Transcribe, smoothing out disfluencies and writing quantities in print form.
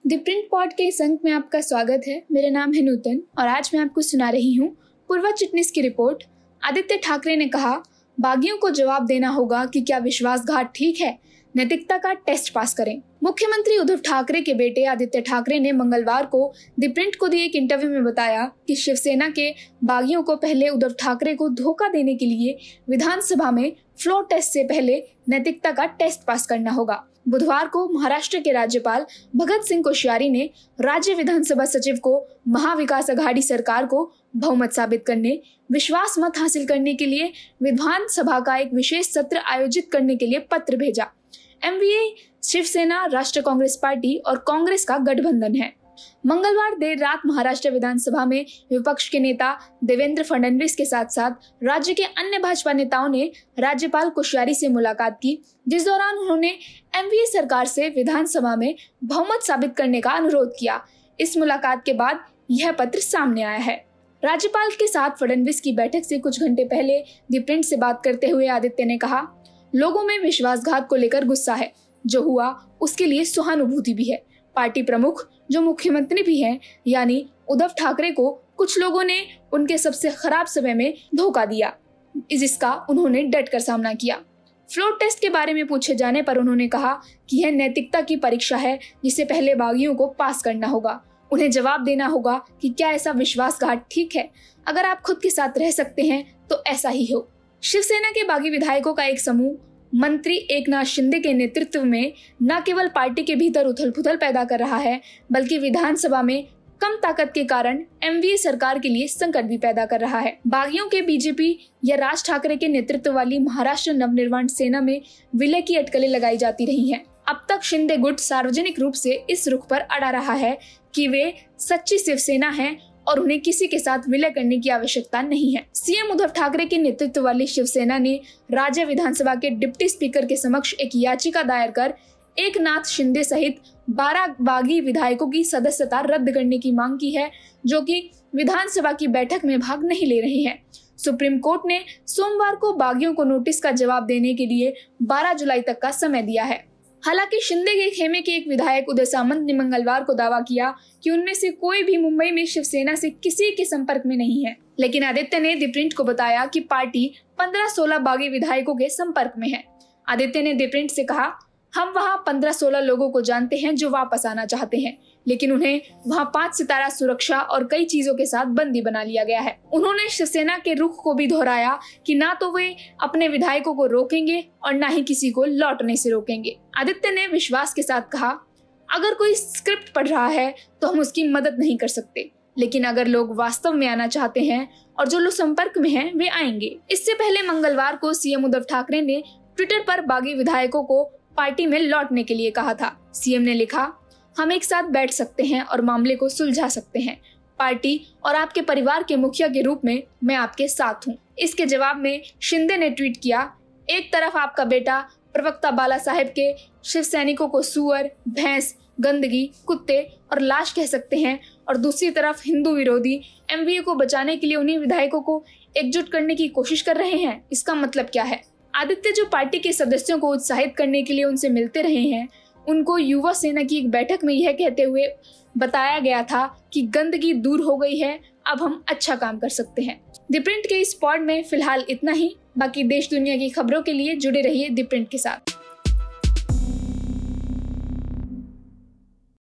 The print pod के इस अंक में आपका स्वागत है। मेरा नाम है नूतन और आज मैं आपको सुना रही हूँ पूर्वा चिटनीस की रिपोर्ट। आदित्य ठाकरे ने कहा, बागियों को जवाब देना होगा कि क्या विश्वासघात ठीक है, नैतिकता का टेस्ट पास करें। मुख्यमंत्री उद्धव ठाकरे के बेटे आदित्य ठाकरे ने मंगलवार को द प्रिंट को दिए एक इंटरव्यू में बताया कि शिवसेना के बागियों को पहले उद्धव ठाकरे को धोखा देने के लिए विधानसभा में फ्लोर टेस्ट से पहले नैतिकता का टेस्ट पास करना होगा। बुधवार को महाराष्ट्र के राज्यपाल भगत सिंह कोश्यारी ने राज्य विधानसभा सचिव को महाविकास अघाड़ी सरकार को बहुमत साबित करने, विश्वास मत हासिल करने के लिए विधानसभा का एक विशेष सत्र आयोजित करने के लिए पत्र भेजा। एमवीए शिवसेना, राष्ट्रीय कांग्रेस पार्टी और कांग्रेस का गठबंधन है। मंगलवार देर रात महाराष्ट्र विधानसभा में विपक्ष के नेता देवेंद्र फडणवीस के साथ साथ राज्य के अन्य भाजपा नेताओं ने राज्यपाल कोश्यारी से मुलाकात की, जिस दौरान उन्होंने एमवीए सरकार से विधानसभा में बहुमत साबित करने का अनुरोध किया। इस मुलाकात के बाद यह पत्र सामने आया है। राज्यपाल के साथ फडणवीस की बैठक से कुछ घंटे पहले द प्रिंट से बात करते हुए आदित्य ने कहा, लोगों में विश्वासघात को लेकर गुस्सा है, जो हुआ उसके लिए सहानुभूति भी है। पार्टी प्रमुख जो मुख्यमंत्री भी हैं, यानी उद्धव ठाकरे को कुछ लोगों ने उनके सबसे खराब समय में धोखा दिया, जिसका उन्होंने डटकर सामना किया। फ्लोर टेस्ट के बारे में पूछे जाने पर उन्होंने कहा कि यह नैतिकता की परीक्षा है जिसे पहले बागियों को पास करना होगा। उन्हें जवाब देना होगा कि क्या ऐसा विश्वासघात ठीक है। अगर आप खुद के साथ रह सकते हैं तो ऐसा ही हो। शिवसेना के बागी विधायकों का एक समूह मंत्री एकनाथ शिंदे के नेतृत्व में न केवल पार्टी के भीतर उथल-पुथल पैदा कर रहा है, बल्कि विधानसभा में कम ताकत के कारण एमवीए सरकार के लिए संकट भी पैदा कर रहा है। बागियों के बीजेपी या राज ठाकरे के नेतृत्व वाली महाराष्ट्र नवनिर्माण सेना में विलय की अटकलें लगाई जाती रही हैं। अब तक शिंदे गुट सार्वजनिक रूप से इस रुख पर अड़ा रहा है कि वे सच्ची शिवसेना है और उन्हें किसी के साथ विलय करने की आवश्यकता नहीं है। सीएम उद्धव ठाकरे के नेतृत्व वाली शिवसेना ने राज्य विधानसभा के डिप्टी स्पीकर के समक्ष एक याचिका दायर कर एकनाथ शिंदे सहित 12 बागी विधायकों की सदस्यता रद्द करने की मांग की है, जो कि विधानसभा की बैठक में भाग नहीं ले रहे हैं। सुप्रीम कोर्ट ने सोमवार को बागियों को नोटिस का जवाब देने के लिए 12 जुलाई तक का समय दिया है। हालांकि शिंदे के खेमे के एक विधायक उदय सामंत ने मंगलवार को दावा किया कि उनमें से कोई भी मुंबई में शिवसेना से किसी के संपर्क में नहीं है। लेकिन आदित्य ने द प्रिंट को बताया कि पार्टी 15-16 बागी विधायकों के संपर्क में है। आदित्य ने द प्रिंट से कहा, हम वहां 15-16 लोगों को जानते हैं जो वापस आना चाहते हैं, लेकिन उन्हें वहां 5 सितारा सुरक्षा और कई चीजों के साथ बंदी बना लिया गया है। उन्होंने शिवसेना के रुख को भी दोहराया कि ना तो वे अपने विधायकों को रोकेंगे और ना ही किसी को लौटने से रोकेंगे। आदित्य ने विश्वास के साथ कहा, अगर कोई स्क्रिप्ट पढ़ रहा है तो हम उसकी मदद नहीं कर सकते, लेकिन अगर लोग वास्तव में आना चाहते हैं और जो लोग संपर्क में हैं वे आएंगे। इससे पहले मंगलवार को सीएम उद्धव ठाकरे ने ट्विटर पर बागी विधायकों को पार्टी में लौटने के लिए कहा था। सीएम ने लिखा, हम एक साथ बैठ सकते हैं और मामले को सुलझा सकते हैं। पार्टी और आपके परिवार के मुखिया के रूप में मैं आपके साथ हूँ। इसके जवाब में शिंदे ने ट्वीट किया, एक तरफ आपका बेटा प्रवक्ता बाला साहेब के शिव सैनिकों को सुअर, भैंस, गंदगी, कुत्ते और लाश कह सकते हैं और दूसरी तरफ हिंदू विरोधी एमवीए को बचाने के लिए उन्हीं विधायकों को एकजुट करने की कोशिश कर रहे हैं। इसका मतलब क्या है? आदित्य जो पार्टी के सदस्यों को उत्साहित करने के लिए उनसे मिलते रहे हैं, उनको युवा सेना की एक बैठक में यह कहते हुए बताया गया था कि गंदगी दूर हो गई है, अब हम अच्छा काम कर सकते हैं। द प्रिंट के इस पॉड में फिलहाल इतना ही। बाकी देश दुनिया की खबरों के लिए जुड़े रहिए द प्रिंट के साथ।